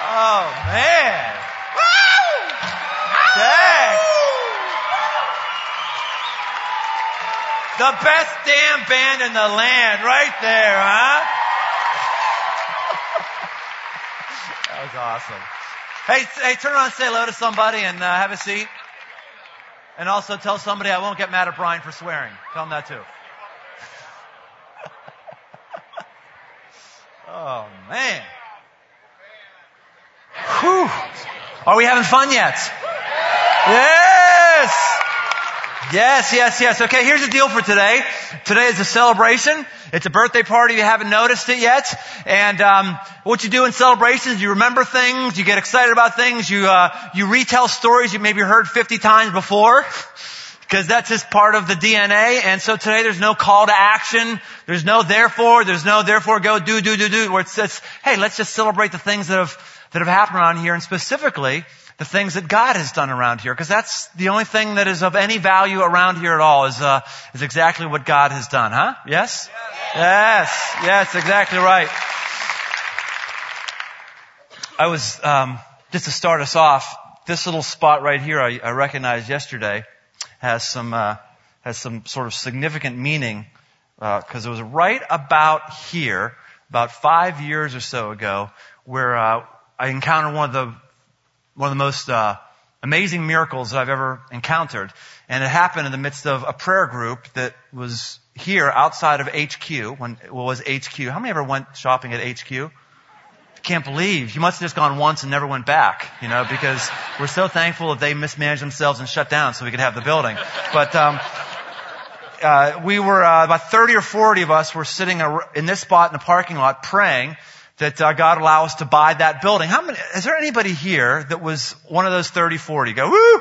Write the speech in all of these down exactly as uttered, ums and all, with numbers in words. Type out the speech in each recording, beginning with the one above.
Oh, man. Dang. The best damn band in the land right there, huh? That was awesome. Hey, hey, turn around and say hello to somebody and uh, have a seat. And also tell somebody I won't get mad at Brian for swearing. Tell him that too. Oh, man. Whew. Are we having fun yet? Yes! Yes, yes, yes. Okay, here's the deal for today. Today is a celebration. It's a birthday party if you haven't noticed it yet. And um what you do in celebrations, you remember things, you get excited about things, you uh you retell stories you maybe heard fifty times before. Because that's just part of the D N A. And so today there's no call to action. There's no therefore. There's no therefore go do, do, do, do. Where it says, hey, let's just celebrate the things that have, that have happened around here. And specifically, the things that God has done around here. Because that's the only thing that is of any value around here at all is, uh, is exactly what God has done. Huh? Yes? Yes. Yes, exactly right. I was, um, just to start us off, this little spot right here I, I recognized yesterday. has some uh, has some sort of significant meaning because uh, it was right about here, about five years or so ago, where uh, I encountered one of the one of the most uh, amazing miracles that I've ever encountered, and it happened in the midst of a prayer group that was here outside of H Q. When it was H Q, how many ever went shopping at H Q? Can't believe you must have just gone once and never went back, you know, because we're so thankful that they mismanaged themselves and shut down so we could have the building. But um uh we were uh, about thirty or forty of us were sitting in this spot in the parking lot praying that uh, God allow us to buy that building. How many? Is there anybody here that was one of those thirty, forty? Go woo!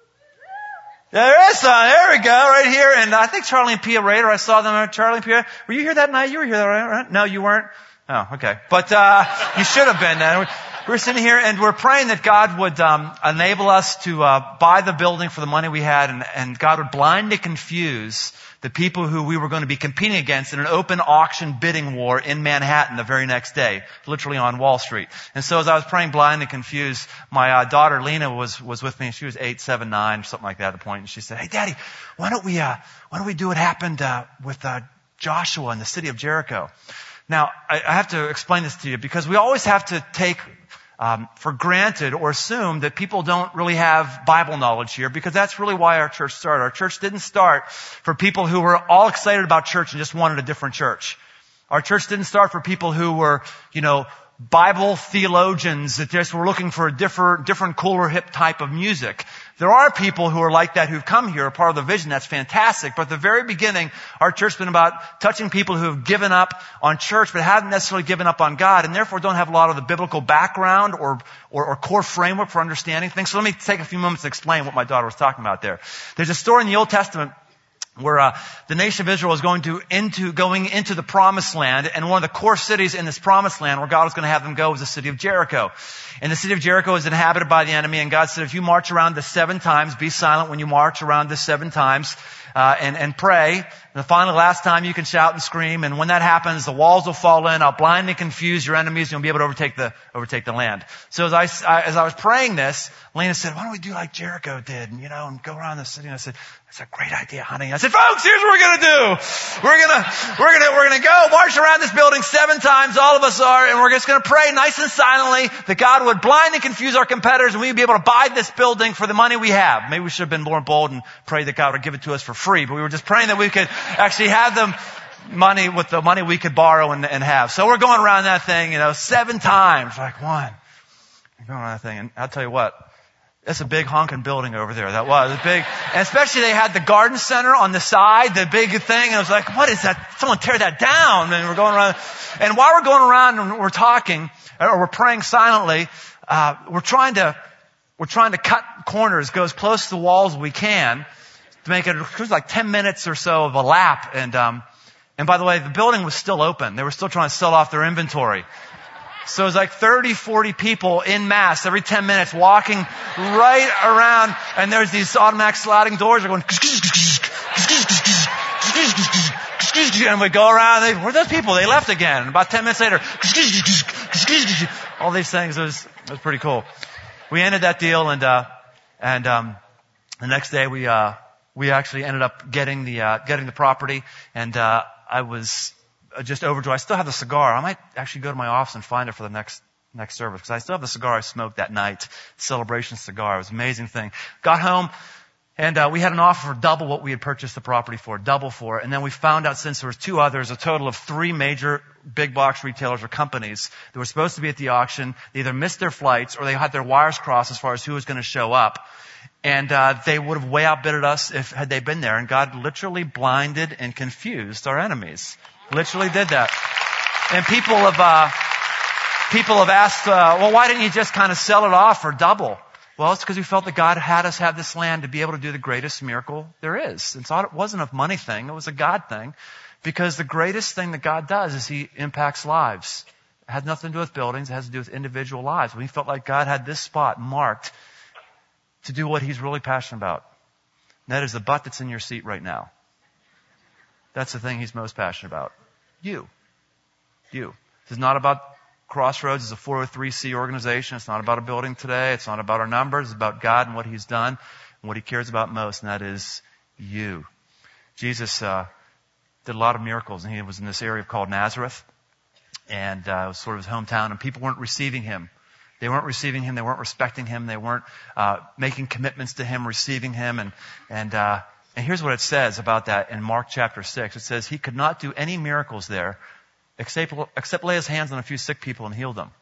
There is some. There we go, right here. And I think Charlie and Pia Rader. I saw them. Charlie and Pia. Were you here that night? You were here, right? No, you weren't. Oh, okay. But, uh, you should have been. Uh, we're sitting here and we're praying that God would, um, enable us to, uh, buy the building for the money we had and, and God would blindly confuse the people who we were going to be competing against in an open auction bidding war in Manhattan the very next day, literally on Wall Street. And so as I was praying blind and confused, my, uh, daughter Lena was, was with me. She was eight, seven, nine, something like that at the point. And she said, hey, Daddy, why don't we, uh, why don't we do what happened, uh, with, uh, Joshua in the city of Jericho? Now, I have to explain this to you because we always have to take um, for granted or assume that people don't really have Bible knowledge here because that's really why our church started. Our church didn't start for people who were all excited about church and just wanted a different church. Our church didn't start for people who were, you know, Bible theologians that just were looking for a different, different, cooler, hip type of music. There are people who are like that who've come here, a part of the vision. That's fantastic. But at the very beginning, our church has been about touching people who have given up on church, but haven't necessarily given up on God, and therefore don't have a lot of the biblical background or, or, or core framework for understanding things. So let me take a few moments to explain what my daughter was talking about there. There's a story in the Old Testament where uh, the nation of Israel is going to into going into the Promised Land, and one of the core cities in this Promised Land where God was going to have them go was the city of Jericho. And the city of Jericho is inhabited by the enemy, and God said, if you march around this seven times, be silent when you march around this seven times, uh, and, and pray. And finally, last time you can shout and scream, and when that happens, the walls will fall in, I'll blindly confuse your enemies, and you'll be able to overtake the, overtake the land. So as I, I, as I was praying this, Lena said, why don't we do like Jericho did, and, you know, and go around the city? And I said, that's a great idea, honey. I said, folks, here's what we're gonna do. We're gonna, we're gonna, we're gonna go march around this building seven times, all of us are, and we're just gonna pray nice and silently that God would blind and confuse our competitors and we'd be able to buy this building for the money we have. Maybe we should have been more bold and pray that God would give it to us for free, but we were just praying that we could actually have them money with the money we could borrow and, and have. So we're going around that thing, you know, seven times, like one. We're going around that thing, and I'll tell you what, that's a big honking building over there. That was a big, and especially they had the garden center on the side, the big thing. And I was like, what is that? Someone tear that down. And we're going around. And while we're going around and we're talking, or we're praying silently, uh, we're trying to, we're trying to cut corners, go as close to the walls as we can to make it, it was like ten minutes or so of a lap. And, um, and by the way, the building was still open. They were still trying to sell off their inventory. So it was like thirty, forty people in mass every ten minutes walking right around, and there's these automatic sliding doors are going, and we go around, they, where are those people? They left again. And about ten minutes later, all these things. It was, it was pretty cool. We ended that deal, and uh, and um, the next day we uh, we actually ended up getting the uh, getting the property, and uh, I was just overjoyed. I still have the cigar. I might actually go to my office and find it for the next next service, because I still have the cigar I smoked that night, celebration cigar. It was an amazing thing. Got home. And uh, we had an offer for double what we had purchased the property for, double for it. And then we found out, since there was two others, a total of three major big box retailers or companies that were supposed to be at the auction. They either missed their flights or they had their wires crossed as far as who was going to show up. And uh, they would have way outbidded us if had they been there. And God literally blinded and confused our enemies. Literally did that. And people have uh, people have asked, uh, well, why didn't you just kind of sell it off for double? Well, it's because we felt that God had us have this land to be able to do the greatest miracle there is. It's not, it wasn't a money thing. It was a God thing. Because the greatest thing that God does is He impacts lives. It has nothing to do with buildings. It has to do with individual lives. We felt like God had this spot marked to do what He's really passionate about. And that is the butt that's in your seat right now. That's the thing He's most passionate about. You. You. This is not about Crossroads. Is a four oh three C organization. It's not about a building today. It's not about our numbers. It's about God and what He's done and what He cares about most, and that is you. Jesus uh, did a lot of miracles, and He was in this area called Nazareth, and uh, it was sort of His hometown, and people weren't receiving Him. They weren't receiving Him. They weren't respecting Him. They weren't uh, making commitments to Him, receiving Him, and and uh, and here's what it says about that in Mark chapter six. It says He could not do any miracles there, Except, except lay His hands on a few sick people and heal them.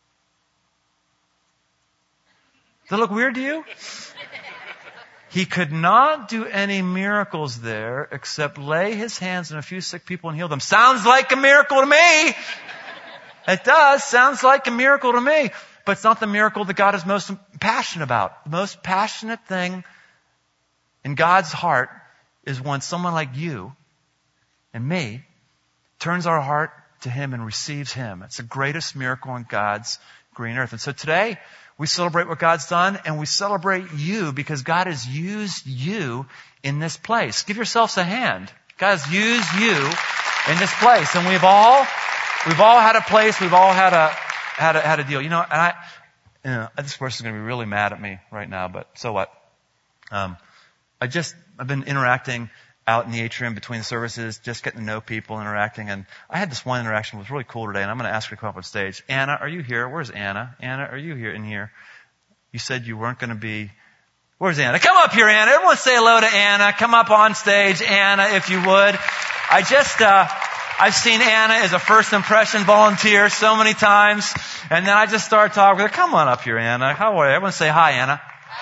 Does that look weird to you? He could not do any miracles there except lay His hands on a few sick people and heal them. Sounds like a miracle to me. It does. Sounds like a miracle to me. But it's not the miracle that God is most passionate about. The most passionate thing in God's heart is when someone like you and me turns our heart to Him and receives Him. It's the greatest miracle on God's green earth. And so today, we celebrate what God's done, and we celebrate you because God has used you in this place. Give yourselves a hand. God has used you in this place. And we've all, we've all had a place, we've all had a, had a, had a deal. You know, and I, you know, this person's going to be really mad at me right now, but so what? Um, I just, I've been interacting out in the atrium between the services, just getting to know people, interacting. And I had this one interaction that was really cool today, and I'm going to ask her to come up on stage. Anna, are you here? Where's Anna? Anna, are you here in here? You said you weren't going to be... Where's Anna? Come up here, Anna. Everyone say hello to Anna. Come up on stage, Anna, if you would. I just... uh I've seen Anna as a first impression volunteer so many times, and then I just started talking with her. Come on up here, Anna. How are you? Everyone say hi, Anna.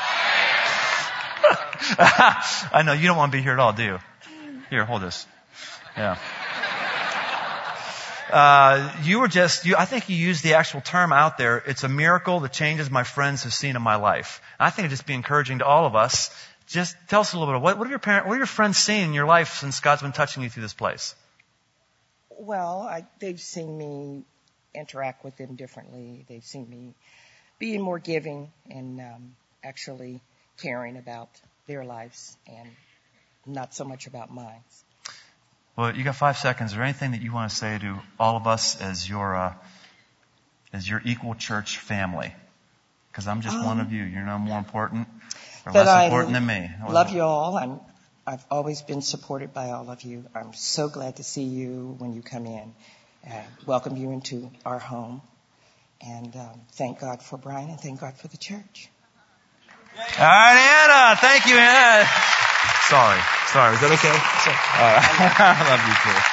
Hi. I know, you don't want to be here at all, do you? Here, hold this. Yeah. Uh, you were just, you, I think you used the actual term out there. It's a miracle that changes my friends have seen in my life. And I think it'd just be encouraging to all of us. Just tell us a little bit. What, what have your parents, what have your friends seen in your life since God's been touching you through this place? Well, I, they've seen me interact with them differently. They've seen me being more giving and um, actually caring about their lives and not so much about mine. Well, you got five seconds. Is there anything that you want to say to all of us as your uh, as your equal church family? Because I'm just um, one of you. You're no more important or less I important than me. I love you all. I'm, I've always been supported by all of you. I'm so glad to see you when you come in. Uh, welcome you into our home. And um, thank God for Brian and thank God for the church. All right, Anna. Thank you, Anna. Sorry. Sorry. Is that okay? Sure. Uh, I love you too.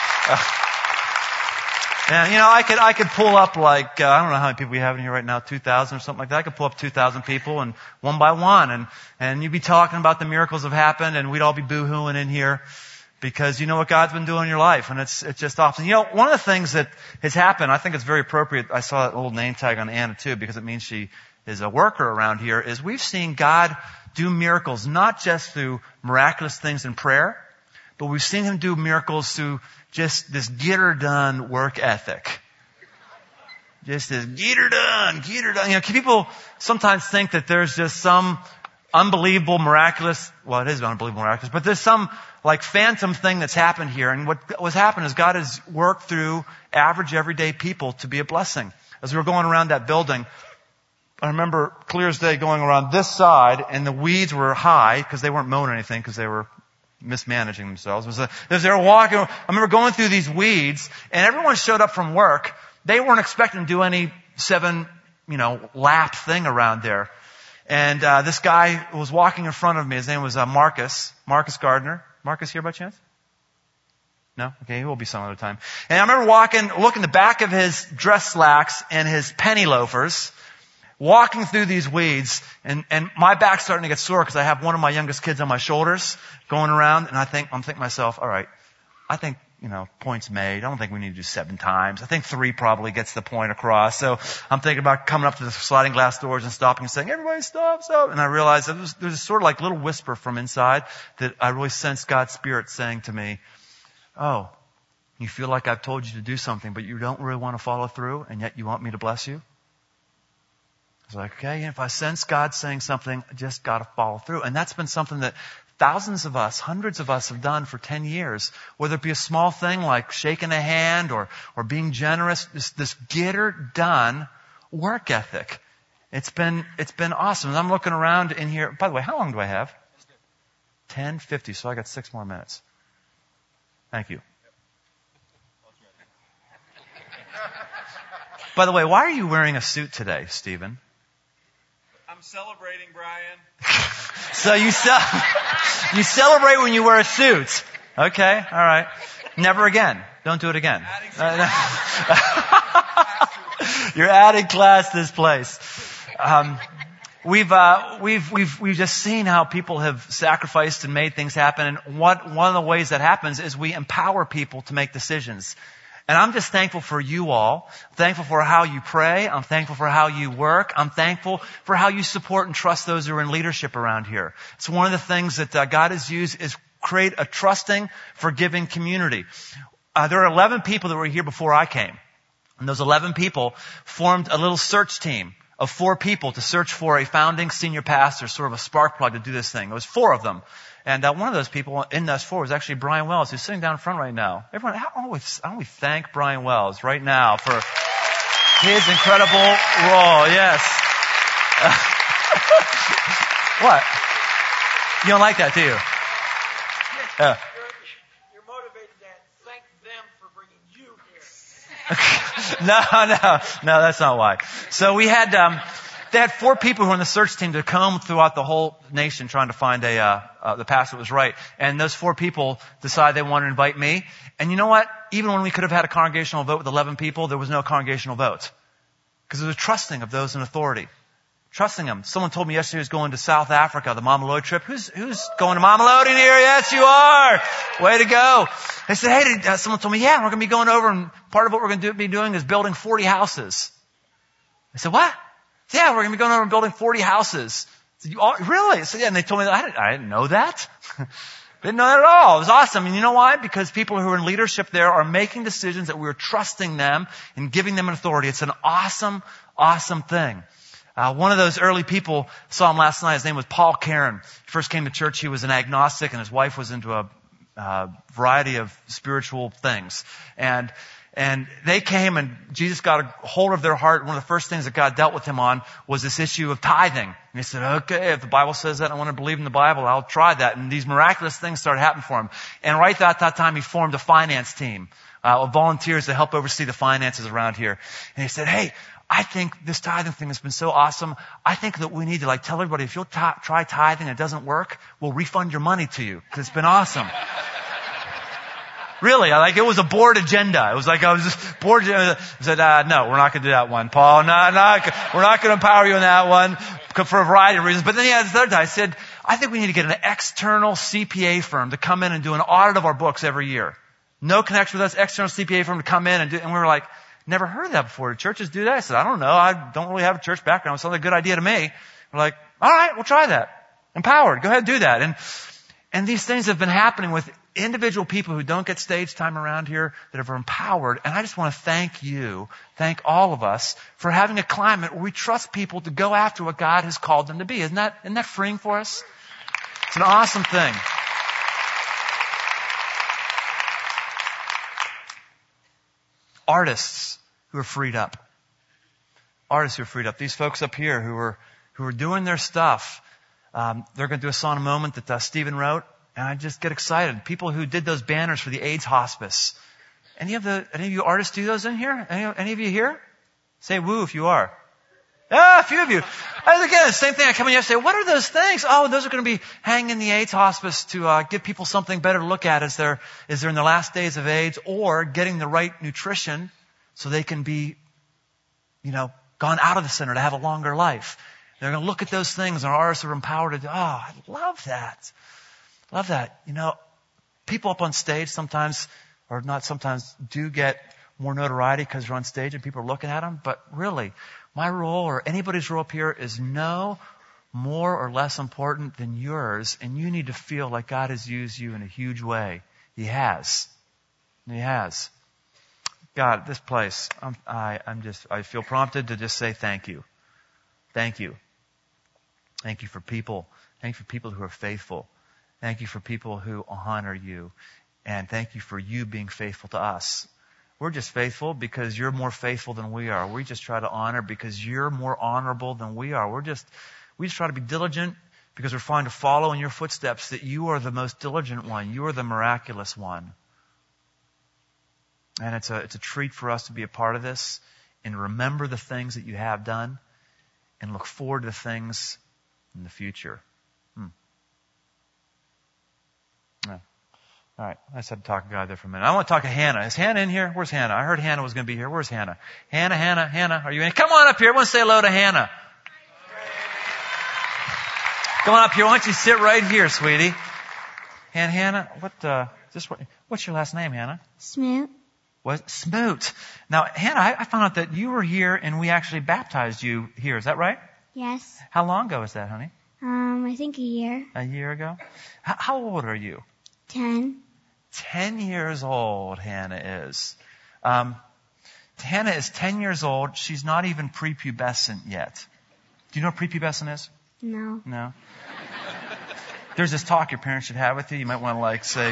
Uh, and, you know, I could, I could pull up like, uh, I don't know how many people we have in here right now, two thousand or something like that. I could pull up two thousand people and one by one and, and you'd be talking about the miracles that have happened and we'd all be boo-hooing in here because you know what God's been doing in your life and it's, it's just awesome. You know, one of the things that has happened, I think it's very appropriate. I saw that little name tag on Anna too because it means she is a worker around here, is we've seen God do miracles, not just through miraculous things in prayer, but we've seen Him do miracles through just this get her done work ethic. Just this get her done, get her done. You know, people sometimes think that there's just some unbelievable miraculous, well, it is unbelievable miraculous, but there's some like phantom thing that's happened here. And what what's happened is God has worked through average everyday people to be a blessing. as we were going around that building, I remember clear as day going around this side, and the weeds were high because they weren't mowing anything because they were mismanaging themselves. It was a, as they were walking, I remember going through these weeds, and everyone showed up from work. They weren't expecting to do any seven, you know, lap thing around there. And uh, this guy was walking in front of me. His name was uh, Marcus, Marcus Gardner. Marcus here by chance? No? Okay, he will be some other time. And I remember walking, looking the back of his dress slacks and his penny loafers, walking through these weeds, and, and my back's starting to get sore because I have one of my youngest kids on my shoulders going around, and I think, I'm thinking to myself, all right, I think, you know, point's made. I don't think we need to do seven times. I think three probably gets the point across. So I'm thinking about coming up to the sliding glass doors and stopping and saying, everybody stop, stop. And I realized that there's, there's a sort of like little whisper from inside that I really sensed God's Spirit saying to me, oh, you feel like I've told you to do something, but you don't really want to follow through, and yet you want me to bless you? I was like, okay, if I sense God saying something, I just got to follow through. And that's been something that thousands of us, hundreds of us have done for ten years. Whether it be a small thing like shaking a hand or, or being generous, this, this get her done work ethic. It's been, it's been awesome. As I'm looking around in here, by the way, how long do I have? ten fifty, so I got six more minutes. Thank you. By the way, why are you wearing a suit today, Stephen? I'm celebrating, Brian. So you ce- you celebrate when you wear a suit. Okay, all right. Never again. Don't do it again. You're adding class to this place. Um, we've uh, we've we've we've just seen how people have sacrificed and made things happen. And what one of the ways that happens is we empower people to make decisions. And I'm just thankful for you all. I'm thankful for how you pray. I'm thankful for how you work. I'm thankful for how you support and trust those who are in leadership around here. It's one of the things that uh, God has used is create a trusting, forgiving community. Uh, there are eleven people that were here before I came. And those eleven people formed a little search team of four people to search for a founding senior pastor, sort of a spark plug to do this thing. It was four of them. And uh, one of those people in those four was actually Brian Wells, who's sitting down in front right now. Everyone, how don't we, how don't we thank Brian Wells right now for his incredible role? Yes. Uh, what? You don't like that, do you? Yeah. You're, you're motivated to thank them for bringing you here. no, no, no, that's not why. So we had, um, they had four people who were on the search team to comb throughout the whole nation trying to find a, uh, uh, the pastor that was right. And those four people decided they wanted to invite me. And you know what? Even when we could have had a congregational vote with eleven people, there was no congregational vote. Because it was a trusting of those in authority. Trusting them. Someone told me yesterday he was going to South Africa, the Mama Lloyd trip. Who's, who's going to Mama Lloyd in here? Yes, you are. Way to go. They said, hey, did, uh, someone told me, yeah, we're going to be going over and part of what we're going to do, be doing is building forty houses. I said, what? Yeah, we're going to be going over and building forty houses. I said, you all, really? I said, yeah. And they told me, I didn't, I didn't know that. Didn't know that at all. It was awesome. And you know why? Because people who are in leadership there are making decisions that we're trusting them and giving them an authority. It's an awesome, awesome thing. Uh, one of those early people, saw him last night. His name was Paul Caron. He first came to church. He was an agnostic, and his wife was into a uh, variety of spiritual things. And and they came, and Jesus got a hold of their heart. One of the first things that God dealt with him on was this issue of tithing. And he said, okay, if the Bible says that, I want to believe in the Bible, I'll try that. And these miraculous things started happening for him. And right at that time, he formed a finance team uh, of volunteers to help oversee the finances around here. And he said, hey, I think this tithing thing has been so awesome. I think that we need to like tell everybody, if you'll t- try tithing and it doesn't work, we'll refund your money to you because it's been awesome. Really, like it was a board agenda. It was like I was just board agenda. I said, uh, no, we're not going to do that one, Paul. No, no, we're not going to empower you in that one for a variety of reasons. But then he had this other time. I said, I think we need to get an external C P A firm to come in and do an audit of our books every year. No connection with us, external C P A firm to come in and do, and we were like, never heard of that before. Do churches do that? I said, I don't know. I don't really have a church background. It sounds like a good idea to me. We're like, all right, we'll try that. Empowered. Go ahead and do that. And, and these things have been happening with individual people who don't get stage time around here that are empowered. And I just want to thank you, thank all of us for having a climate where we trust people to go after what God has called them to be. Isn't that, isn't that freeing for us? It's an awesome thing. Artists who are freed up. artists who are freed up. These folks up here who are who are doing their stuff. Um, they're going to do a song in a moment that uh, Stephen wrote, and I just get excited. People who did those banners for the AIDS hospice. Any of the any of you artists do those in here? Any, any of you here? Say woo if you are. Ah, a few of you. And again, the same thing. I come in yesterday. What are those things? Oh, those are going to be hanging in the AIDS hospice to uh, give people something better to look at as they're as they're in the last days of AIDS, or getting the right nutrition so they can be, you know, gone out of the center to have a longer life. They're going to look at those things, and our artists are empowered to. Oh, I love that. Love that. You know, people up on stage sometimes, or not sometimes, do get more notoriety because they're on stage and people are looking at them. But really, my role or anybody's role up here is no more or less important than yours. And you need to feel like God has used you in a huge way. He has. He has. God, this place, I'm, I, I'm just, I feel prompted to just say thank you. Thank you. Thank you for people. Thank you for people who are faithful. Thank you for people who honor you. And thank you for you being faithful to us. We're just faithful because you're more faithful than we are. We just try to honor because you're more honorable than we are. We're just, we just try to be diligent because we're trying to follow in your footsteps, that you are the most diligent one. You are the miraculous one. And it's a, it's a treat for us to be a part of this and remember the things that you have done and look forward to the things in the future. Hmm. Yeah. All right. I just had to talk to God there for a minute. I want to talk to Hannah. Is Hannah in here? Where's Hannah? I heard Hannah was going to be here. Where's Hannah? Hannah, Hannah, Hannah. Are you in? Come on up here. I want to say hello to Hannah. Come on up here. Why don't you sit right here, sweetie? And Hannah, what, uh, just what, what's your last name, Hannah? Smoot. What? Smoot. Now, Hannah, I, I found out that you were here and we actually baptized you here. Is that right? Yes. How long ago was that, honey? Um, I think a year. A year ago? H- how old are you? Ten. Ten years old, Hannah is. Um, Hannah is ten years old. She's not even prepubescent yet. Do you know what prepubescent is? No. No? There's this talk your parents should have with you. You might want to like say...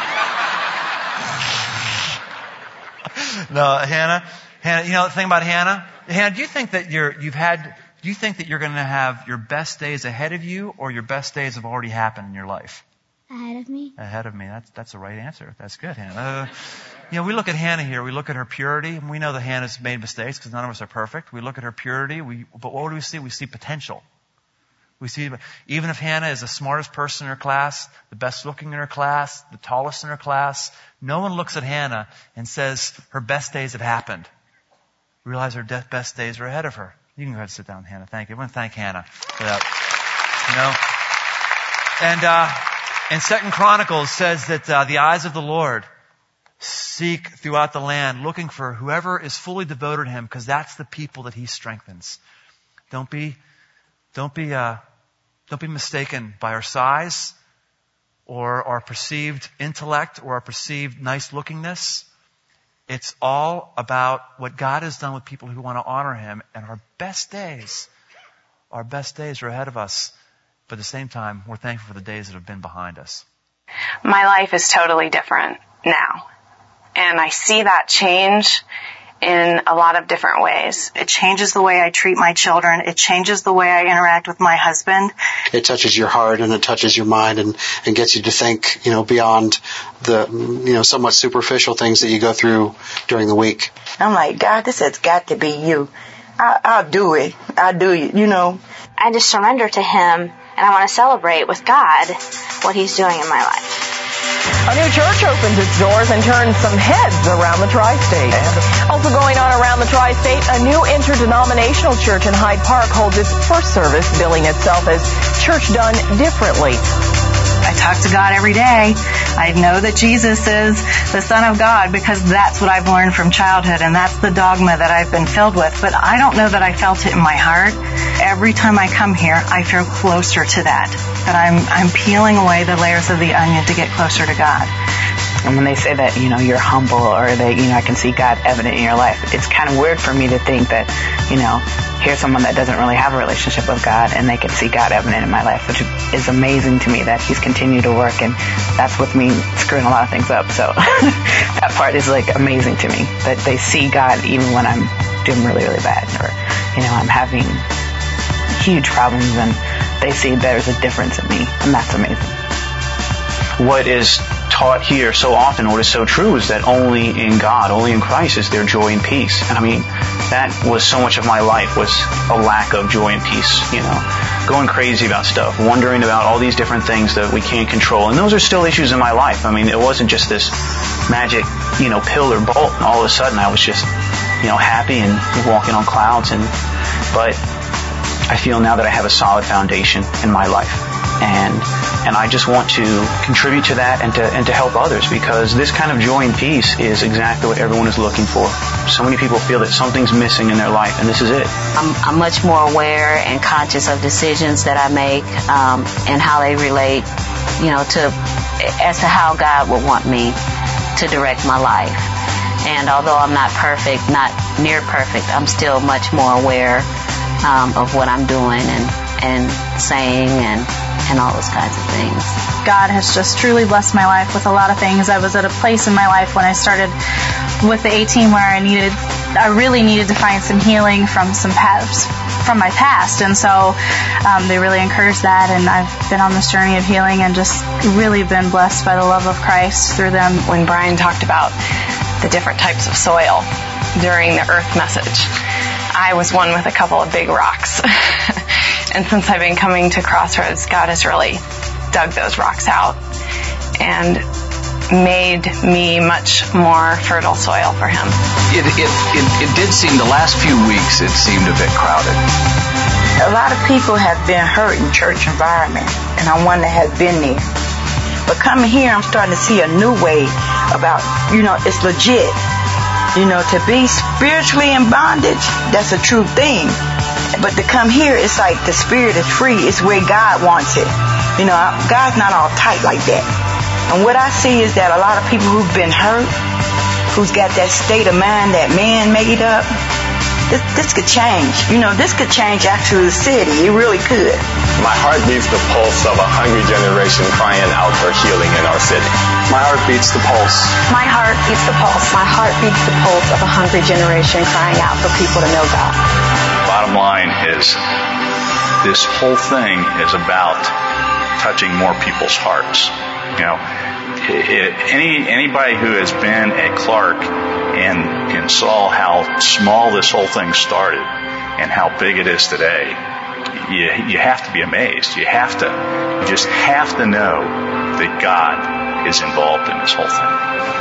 No, Hannah, Hannah, you know the thing about Hannah? Hannah, do you think that you're, you've had, do you think that you're going to have your best days ahead of you, or your best days have already happened in your life? Ahead of me. Ahead of me. That's, that's the right answer. That's good, Hannah. Uh, you know, we look at Hannah here. We look at her purity, and we know that Hannah's made mistakes because none of us are perfect. We look at her purity, we, but what do we see? We see potential. We see, even if Hannah is the smartest person in her class, the best looking in her class, the tallest in her class, no one looks at Hannah and says her best days have happened. Realize her de- best days are ahead of her. You can go ahead and sit down, Hannah. Thank you. I want to thank Hannah for that. You know, and uh, and Second Chronicles says that uh, the eyes of the Lord seek throughout the land, looking for whoever is fully devoted to Him, because that's the people that He strengthens. Don't be, don't be. Uh, Don't be mistaken by our size or our perceived intellect or our perceived nice lookingness. It's all about what God has done with people who want to honor Him. And our best days, our best days are ahead of us. But at the same time, we're thankful for the days that have been behind us. My life is totally different now. And I see that change in a lot of different ways. It changes the way I treat my children. It changes the way I interact with my husband. It touches your heart and it touches your mind and, and gets you to think, you know, beyond the, you know, somewhat superficial things that you go through during the week. I'm like, God, this has got to be you. I, I'll do it. I'll do it, you know. I just surrender to Him, and I want to celebrate with God what He's doing in my life. A new church opens its doors and turns some heads around the tri-state. Also going on around the tri-state, a new interdenominational church in Hyde Park holds its first service, billing itself as Church Done Differently. I talk to God every day. I know that Jesus is the Son of God because that's what I've learned from childhood, and that's the dogma that I've been filled with. But I don't know that I felt it in my heart. Every time I come here, I feel closer to that. That I'm I'm peeling away the layers of the onion to get closer to God. And when they say that, you know, you're humble or that, you know, I can see God evident in your life, it's kind of weird for me to think that, you know, here's someone that doesn't really have a relationship with God and they can see God evident in my life, which is amazing to me that He's continued to work, and that's with me screwing a lot of things up. So that part is like amazing to me, that they see God even when I'm doing really, really bad, or, you know, I'm having huge problems, and they see there's a difference in me, and that's amazing. What is taught here so often, what is so true, is that only in God, only in Christ is there joy and peace. And I mean, that was so much of my life, was a lack of joy and peace, you know, going crazy about stuff, wondering about all these different things that we can't control. And those are still issues in my life. I mean, it wasn't just this magic, you know, pill or bolt, and all of a sudden I was just, you know, happy and walking on clouds. And but I feel now that I have a solid foundation in my life. And and I just want to contribute to that and to and to help others, because this kind of joy and peace is exactly what everyone is looking for. So many people feel that something's missing in their life, and this is it. I'm, I'm much more aware and conscious of decisions that I make um, and how they relate, you know, to as to how God would want me to direct my life. And although I'm not perfect, not near perfect, I'm still much more aware um, of what I'm doing and and saying and. and all those kinds of things. God has just truly blessed my life with a lot of things. I was at a place in my life when I started with the A-Team where I needed, I really needed to find some healing from some past, from my past, and so um, they really encouraged that, and I've been on this journey of healing and just really been blessed by the love of Christ through them. When Brian talked about the different types of soil during the earth message, I was one with a couple of big rocks. And since I've been coming to Crossroads, God has really dug those rocks out and made me much more fertile soil for Him. It, it, it, it did seem, the last few weeks, it seemed a bit crowded. A lot of people have been hurt in church environment, and I'm one that has been there. But coming here, I'm starting to see a new way about, you know, it's legit. You know, to be spiritually in bondage, that's a true thing. But to come here, it's like the spirit is free. It's where God wants it. You know, God's not all tight like that. And what I see is that a lot of people who've been hurt, who's got that state of mind that man made up, this, this could change. You know, this could change actually the city. It really could. My heart beats the pulse of a hungry generation crying out for healing in our city. My heart beats the pulse. My heart beats the pulse. My heart beats the pulse of a hungry generation crying out for people to know God. Bottom line is, this whole thing is about touching more people's hearts. You know, it, any anybody who has been at Clark and, and saw how small this whole thing started and how big it is today, you, you have to be amazed. You have to, you just have to know that God is involved in this whole thing.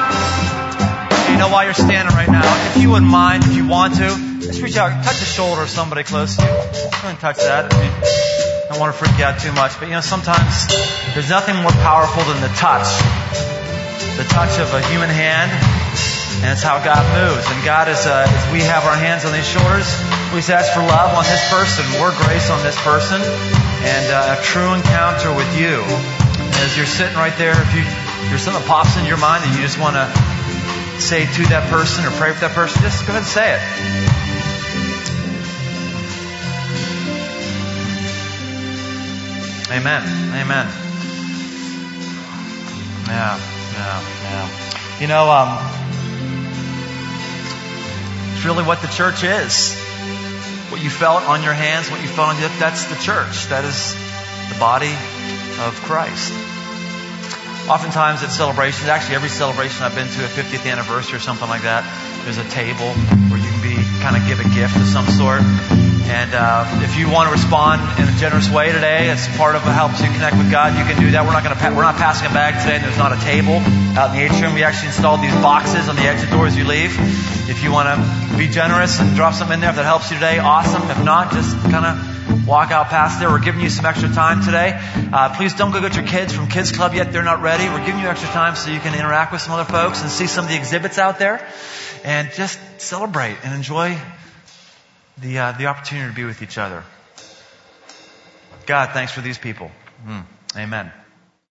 You know, while you're standing right now, if you wouldn't mind, if you want to, just reach out, touch the shoulder of somebody close to you. Go ahead and touch that. I mean, I don't want to freak you out too much, but you know, sometimes there's nothing more powerful than the touch. The touch of a human hand, and it's how God moves. And God is, uh, as we have our hands on these shoulders, we just ask for love on this person, more grace on this person, and uh, a true encounter with you. And as you're sitting right there, if you, if there's something that pops into your mind that you just want to say to that person or pray for that person, just go ahead and say it. Amen. Amen. Yeah, yeah, yeah. You know, um, it's really what the church is. What you felt on your hands, what you felt on your, that's the church. That is the body of Christ. Oftentimes at celebrations, actually every celebration I've been to, a fiftieth anniversary or something like that, there's a table where you can be kind of give a gift of some sort. And uh, if you want to respond in a generous way today, it's part of what helps you connect with God. You can do that. We're not going to pa- we're not passing a bag today, and there's not a table out in the atrium. We actually installed these boxes on the exit door as you leave. If you want to be generous and drop something in there, if that helps you today, awesome. If not, just kind of walk out past there. We're giving you some extra time today. Uh, please don't go get your kids from Kids Club yet. They're not ready. We're giving you extra time so you can interact with some other folks and see some of the exhibits out there, and just celebrate and enjoy the uh, the opportunity to be with each other. God, thanks for these people. Mm. Amen.